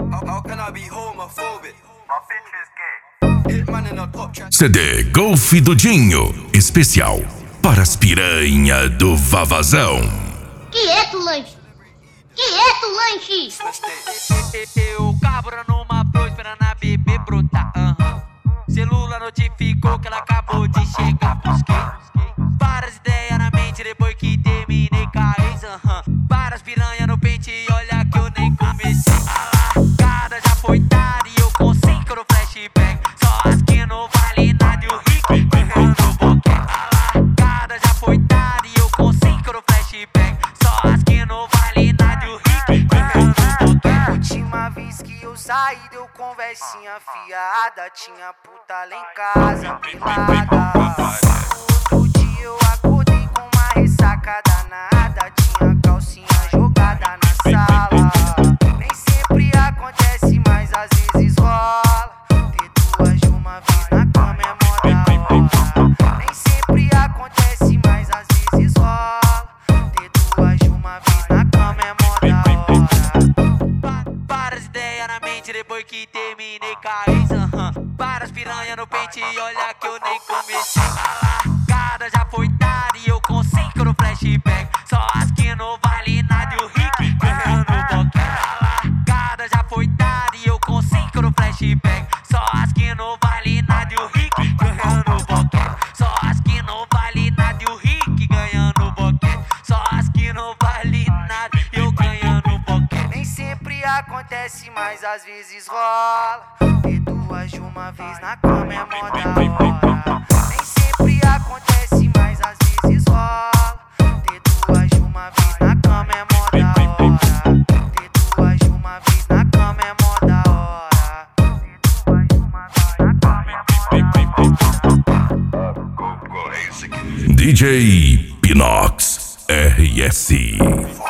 CD Golf do Dinho, especial para as piranha do Vavazão. Quieto, lanche! Quieto, lanche! Eu cabra numa flor esperando a bebê brotar. Celular notificou que ela acabou de chegar. Busquei várias ideias na mente depois que terminei com a ex. Várias piranha no pente e olha que eu nem comecei. A largada já foi tarde e eu com 5 no flashback. Só as que não vale nada e o Rick ganhando boquete. A largada já foi tarde e eu com 5 no flashback. Só as que não vale nada e o Rick ganhando boquete. Última vez que eu saí deu conversinha fiada. Tinha puta lá em casa, pelada. Outro dia eu acordei com uma ressaca danada. Tinha calcinha jogada na sala. Nem sempre acontece, mas às vezes rola. Ter duas de uma vez na cama é mó da hora. Nem sempre acontece, mas às vezes rola. Ter duas de uma vez na cama é mó da hora. Várias ideias na mente depois que terminei com a ex. Várias piranha no pente e olha que eu nem comecei. A largada já foi tarde e eu com 5 no flashback. Só as que não vale nada e o Rick ganhando boquete. A largada já foi tarde e eu com 5 no flashback. Só as que não vale nada e o Rick ganhando boquete. Só as que não vale nada e o Rick ganhando boquete. Só as que não vale nada e eu ganhando boquete. Nem sempre acontece, mas às vezes rola. Ter duas de uma vez na cama é mó da hora. Nem sempre acontece, mas às vezes rola. Ter duas de uma vez na cama é mó da hora. Ter duas de uma vez na cama é mó da hora. Ter duas de uma vez na cama é mó da hora. DJ Pinox RS.